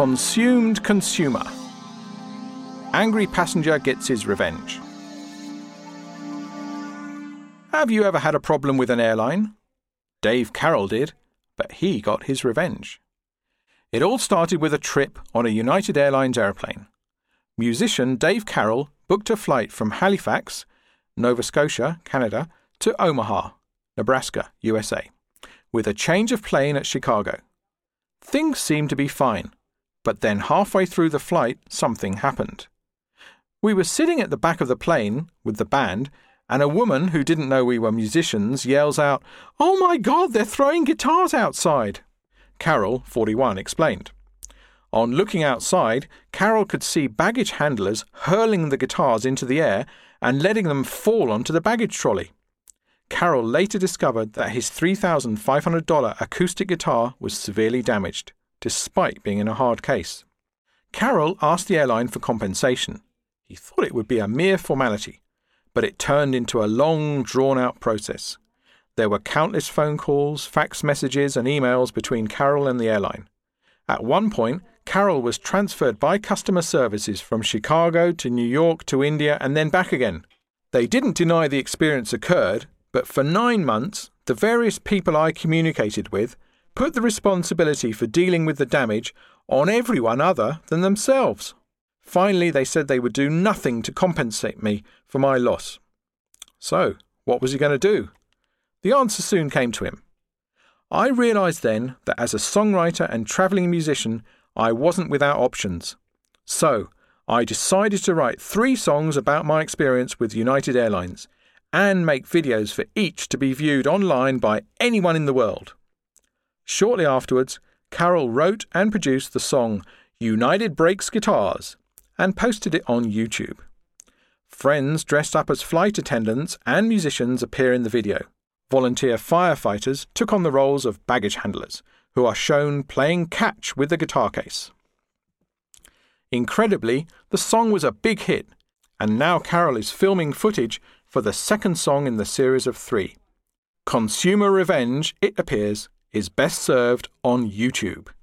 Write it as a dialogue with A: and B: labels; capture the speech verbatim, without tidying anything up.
A: Consumed consumer. Angry passenger gets his revenge. Have you ever had a problem with an airline? Dave Carroll did, but he got his revenge. It all started with a trip on a United Airlines airplane. Musician Dave Carroll booked a flight from Halifax, Nova Scotia, Canada, to Omaha, Nebraska, U S A, with a change of plane at Chicago. Things seemed to be fine, but then halfway through the flight, something happened. We were sitting at the back of the plane with the band, and a woman who didn't know we were musicians yells out, "Oh my God, they're throwing guitars outside!" Carol, forty-one, explained. On looking outside, Carol could see baggage handlers hurling the guitars into the air and letting them fall onto the baggage trolley. Carol later discovered that his three thousand five hundred dollars acoustic guitar was severely damaged, despite being in a hard case. Carol asked the airline for compensation. He thought it would be a mere formality, but it turned into a long, drawn-out process. There were countless phone calls, fax messages, and emails between Carol and the airline. At one point, Carol was transferred by customer services from Chicago to New York to India and then back again. They didn't deny the experience occurred, but for nine months, the various people I communicated with put the responsibility for dealing with the damage on everyone other than themselves. Finally, they said they would do nothing to compensate me for my loss. So, what was he going to do? The answer soon came to him. I realised then that as a songwriter and travelling musician, I wasn't without options. So, I decided to write three songs about my experience with United Airlines and make videos for each to be viewed online by anyone in the world. Shortly afterwards, Carol wrote and produced the song United Breaks Guitars and posted it on YouTube. Friends dressed up as flight attendants and musicians appear in the video. Volunteer firefighters took on the roles of baggage handlers, who are shown playing catch with the guitar case. Incredibly, the song was a big hit, and now Carol is filming footage for the second song in the series of three. Consumer Revenge, it appears, is best served on YouTube.